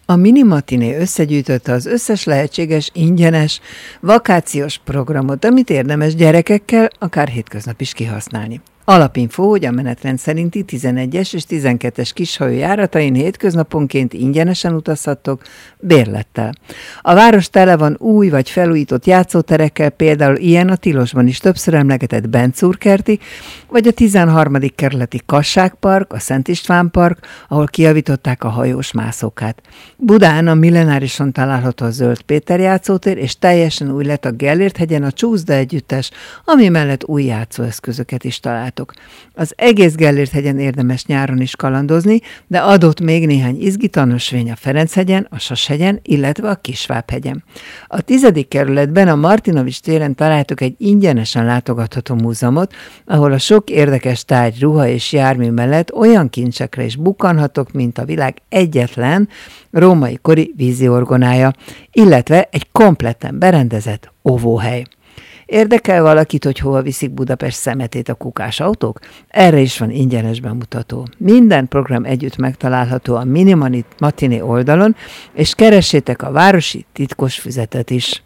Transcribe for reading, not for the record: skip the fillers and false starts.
A Minimatiné összegyűjtötte az összes lehetséges ingyenes vakációs programot, amit érdemes gyerekekkel, akár hétköznap is kihasználni. Alapinfó, hogy a menetrend szerinti 11-es és 12-es kishajó járatain hétköznaponként ingyenesen utazhattok bérlettel. A város tele van új vagy felújított játszóterekkel, például ilyen a tilosban is többször emlegetett Benczúr-kerti, vagy a 13. kerületi Kassák-park, a Szent István-park, ahol kijavították a hajós mászókát. Budán a Millenárison található a Zöld Péter játszótér, és teljesen új lett a Gellért-hegyen a Csúszda együttes, ami mellett új játszóeszközöket is talált. Az egész Gellért-hegyen érdemes nyáron is kalandozni, de adott még néhány izgitanösvény a Ferenc-hegyen, a Sas-hegyen, illetve a Kisváb-hegyen. A 10. kerületben a Martinovics téren találtok egy ingyenesen látogatható múzeumot, ahol a sok érdekes tárgy, ruha és jármű mellett olyan kincsekre is bukkanhatok, mint a világ egyetlen római kori víziorgonája, illetve egy kompletten berendezett óvóhely. Érdekel valakit, hogy hova viszik Budapest szemetét a kukás autók? Erre is van ingyenes bemutató. Minden program együtt megtalálható a Minimatiné oldalon, és keressétek a városi titkos füzetet is.